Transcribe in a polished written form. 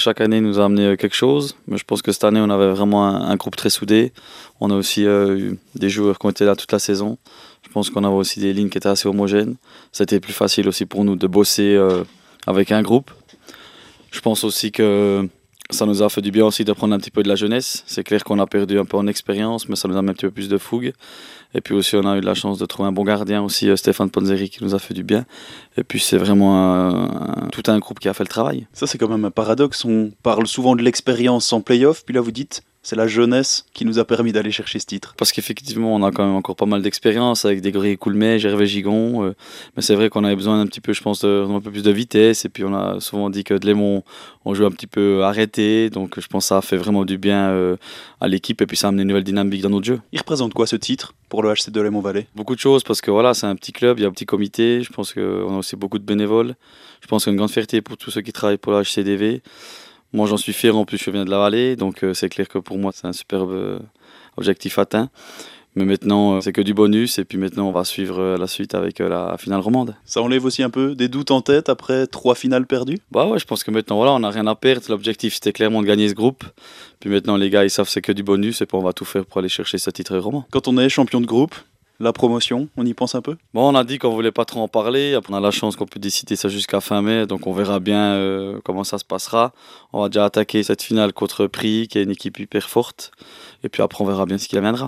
chaque année nous a amené quelque chose. Mais je pense que cette année, on avait vraiment un groupe très soudé. On a aussi eu des joueurs qui ont été là toute la saison. Je pense qu'on avait aussi des lignes qui étaient assez homogènes. C'était plus facile aussi pour nous de bosser avec un groupe. Je pense aussi que ça nous a fait du bien aussi de prendre un petit peu de la jeunesse. C'est clair qu'on a perdu un peu en expérience, mais ça nous a mis un petit peu plus de fougue. Et puis aussi, on a eu de la chance de trouver un bon gardien aussi, Stéphane Ponzeri, qui nous a fait du bien. Et puis c'est vraiment tout un groupe qui a fait le travail. Ça, c'est quand même un paradoxe. On parle souvent de l'expérience en play-off, puis là, vous dites, c'est la jeunesse qui nous a permis d'aller chercher ce titre. Parce qu'effectivement, on a quand même encore pas mal d'expérience avec des Grégory Coulmet, Gervais Gigon. Mais c'est vrai qu'on avait besoin d'un petit peu, je pense, d'un peu plus de vitesse. Et puis on a souvent dit que Delémont, on joue un petit peu arrêté. Donc je pense que ça a fait vraiment du bien à l'équipe. Et puis ça a amené une nouvelle dynamique dans notre jeu. Il représente quoi ce titre pour le HC Delémont-Vallée? Beaucoup de choses parce que voilà, c'est un petit club, il y a un petit comité. Je pense qu'on a aussi beaucoup de bénévoles. Je pense qu'il y a une grande fierté pour tous ceux qui travaillent pour le HCDV. Moi, j'en suis fier, en plus, je viens de la vallée, donc c'est clair que pour moi, c'est un superbe objectif atteint. Mais maintenant, c'est que du bonus, et puis maintenant, on va suivre la suite avec la finale romande. Ça enlève aussi un peu des doutes en tête après 3 finales perdues? Bah ouais, je pense que maintenant, voilà, on n'a rien à perdre. L'objectif, c'était clairement de gagner ce groupe. Puis maintenant, les gars, ils savent que c'est que du bonus, et puis on va tout faire pour aller chercher ce titre roman. Quand on est champion de groupe, la promotion, on y pense un peu? Bon, on a dit qu'on voulait pas trop en parler. Après, on a la chance qu'on peut décider ça jusqu'à fin mai, donc on verra bien comment ça se passera. On va déjà attaquer cette finale contre Prix, qui est une équipe hyper forte. Et puis après, on verra bien ce qui viendra.